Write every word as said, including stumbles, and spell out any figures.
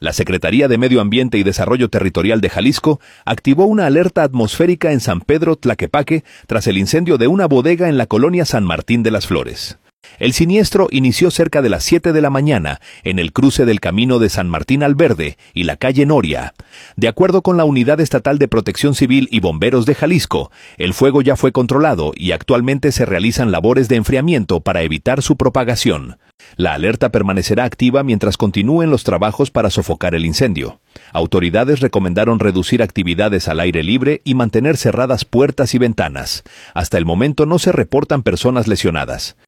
La Secretaría de Medio Ambiente y Desarrollo Territorial de Jalisco activó una alerta atmosférica en San Pedro Tlaquepaque tras el incendio de una bodega en la colonia San Martín de las Flores. El siniestro inició cerca de las siete de la mañana en el cruce del camino de San Martín al Verde y la calle Noria. De acuerdo con la Unidad Estatal de Protección Civil y Bomberos de Jalisco, el fuego ya fue controlado y actualmente se realizan labores de enfriamiento para evitar su propagación. La alerta permanecerá activa mientras continúen los trabajos para sofocar el incendio. Autoridades recomendaron reducir actividades al aire libre y mantener cerradas puertas y ventanas. Hasta el momento no se reportan personas lesionadas.